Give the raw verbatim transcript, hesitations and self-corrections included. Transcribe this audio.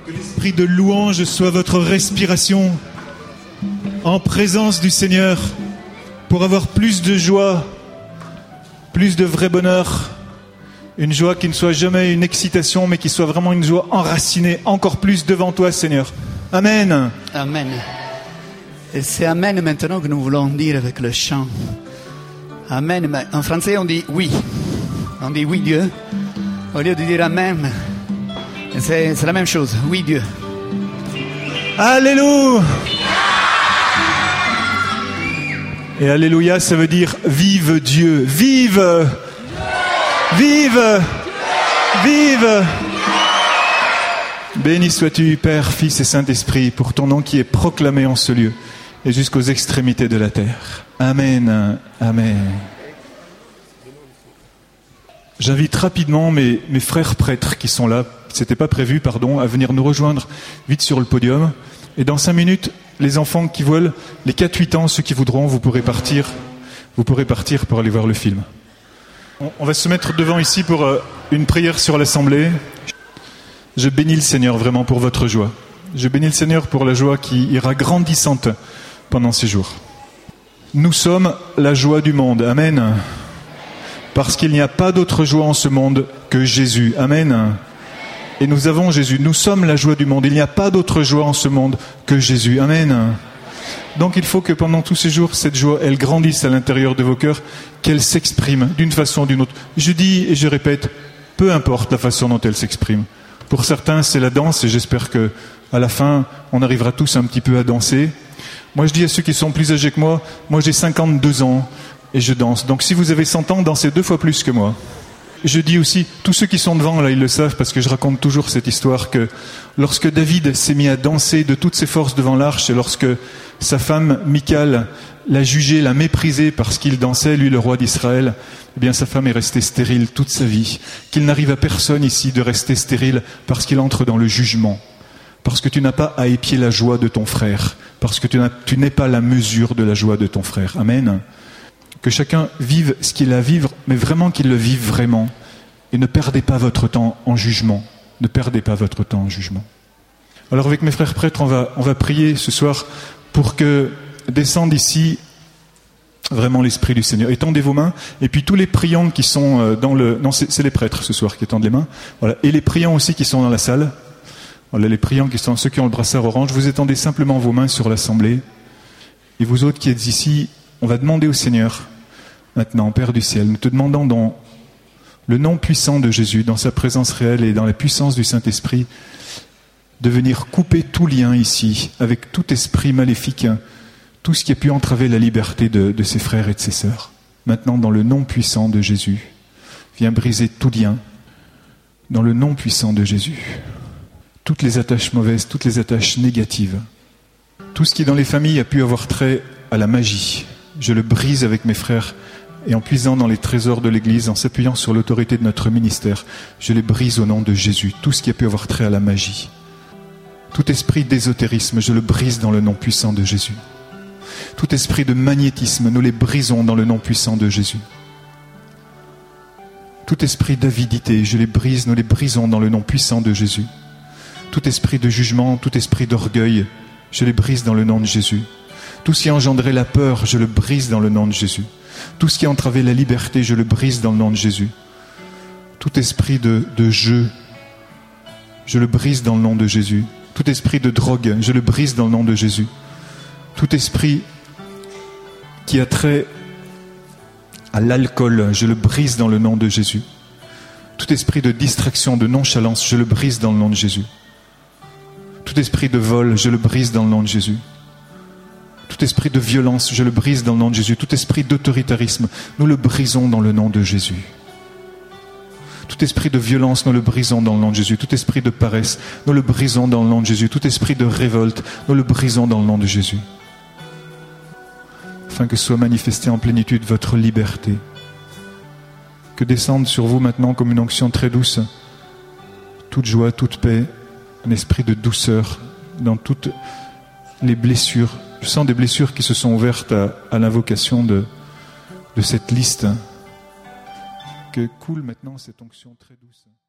Que l'esprit de louange soit votre respiration en présence du Seigneur pour avoir plus de joie, plus de vrai bonheur. Une joie qui ne soit jamais une excitation, mais qui soit vraiment une joie enracinée encore plus devant toi, Seigneur. Amen. Amen. Et c'est Amen maintenant que nous voulons dire avec le chant. Amen. Mais en français, on dit oui. On dit oui Dieu. Au lieu de dire Amen, c'est, c'est la même chose. Oui Dieu. Alléluia. Et Alléluia, ça veut dire vive Dieu. Vive. Vive. Vive. Béni sois-tu, Père, Fils et Saint-Esprit, pour ton nom qui est proclamé en ce lieu et jusqu'aux extrémités de la terre. Amen. Amen. J'invite rapidement mes, mes frères prêtres qui sont là, c'était pas prévu, pardon, à venir nous rejoindre vite sur le podium. Et dans cinq minutes, les enfants qui veulent, les quatre huit ans, ceux qui voudront, vous pourrez partir, vous pourrez partir pour aller voir le film. On, on va se mettre devant ici pour euh, une prière sur l'Assemblée. Je bénis le Seigneur vraiment pour votre joie. Je bénis le Seigneur pour la joie qui ira grandissante pendant ces jours. Nous sommes la joie du monde. Amen. Parce qu'il n'y a pas d'autre joie en ce monde que Jésus. Amen. Et nous avons Jésus. Nous sommes la joie du monde. Il n'y a pas d'autre joie en ce monde que Jésus. Amen. Donc il faut que pendant tous ces jours, cette joie, elle grandisse à l'intérieur de vos cœurs, qu'elle s'exprime d'une façon ou d'une autre. Je dis et je répète, peu importe la façon dont elle s'exprime. Pour certains, c'est la danse et j'espère que à la fin, on arrivera tous un petit peu à danser. Moi, je dis à ceux qui sont plus âgés que moi, moi j'ai cinquante-deux ans et je danse. Donc si vous avez cent ans, dansez deux fois plus que moi. Je dis aussi, tous ceux qui sont devant, là, ils le savent, parce que je raconte toujours cette histoire que lorsque David s'est mis à danser de toutes ses forces devant l'arche, et lorsque sa femme, Michal, l'a jugé, l'a méprisé parce qu'il dansait, lui, le roi d'Israël, eh bien, sa femme est restée stérile toute sa vie. Qu'il n'arrive à personne ici de rester stérile parce qu'il entre dans le jugement. Parce que tu n'as pas à épier la joie de ton frère. Parce que tu, n'as, tu n'es pas la mesure de la joie de ton frère. Amen. Que chacun vive ce qu'il a à vivre, mais vraiment qu'il le vive vraiment. Et ne perdez pas votre temps en jugement. Ne perdez pas votre temps en jugement. Alors avec mes frères prêtres, on va, on va prier ce soir pour que descende ici vraiment l'Esprit du Seigneur. Étendez vos mains, et puis tous les priants qui sont dans le... Non, c'est, c'est les prêtres ce soir qui étendent les mains. Voilà. Et les priants aussi qui sont dans la salle. Voilà, les priants qui sont... Ceux qui ont le brassard orange, vous étendez simplement vos mains sur l'Assemblée. Et vous autres qui êtes ici, on va demander au Seigneur, maintenant, Père du ciel, nous te demandons dans le nom puissant de Jésus, dans sa présence réelle et dans la puissance du Saint-Esprit, de venir couper tout lien ici, avec tout esprit maléfique, tout ce qui a pu entraver la liberté de, de ses frères et de ses sœurs. Maintenant, dans le nom puissant de Jésus, viens briser tout lien, dans le nom puissant de Jésus. Toutes les attaches mauvaises, toutes les attaches négatives, tout ce qui dans les familles a pu avoir trait à la magie, je le brise avec mes frères, et en puisant dans les trésors de l'Église, en s'appuyant sur l'autorité de notre ministère, je les brise au nom de Jésus, tout ce qui a pu avoir trait à la magie. Tout esprit d'ésotérisme, je le brise dans le nom puissant de Jésus. Tout esprit de magnétisme, nous les brisons dans le nom puissant de Jésus. Tout esprit d'avidité, je les brise, nous les brisons dans le nom puissant de Jésus. Tout esprit de jugement, tout esprit d'orgueil, je les brise dans le nom de Jésus. Tout ce qui a engendré la peur, je le brise dans le nom de Jésus. Tout ce qui a entravé la liberté, je le brise dans le nom de Jésus. Tout esprit de, de jeu, je le brise dans le nom de Jésus. Tout esprit de drogue, je le brise dans le nom de Jésus. Tout esprit qui a trait à l'alcool, je le brise dans le nom de Jésus. Tout esprit de distraction, de nonchalance, je le brise dans le nom de Jésus. Tout esprit de vol, je le brise dans le nom de Jésus. Tout esprit de violence, je le brise dans le nom de Jésus. Tout esprit d'autoritarisme, nous le brisons dans le nom de Jésus. Tout esprit de violence, nous le brisons dans le nom de Jésus. Tout esprit de paresse, nous le brisons dans le nom de Jésus. Tout esprit de révolte, nous le brisons dans le nom de Jésus. Afin que soit manifestée en plénitude votre liberté. Que descende sur vous maintenant comme une onction très douce, toute joie, toute paix, un esprit de douceur dans toutes les blessures. Je sens des blessures qui se sont ouvertes à, à l'invocation de, de cette liste. Que coule maintenant cette onction très douce.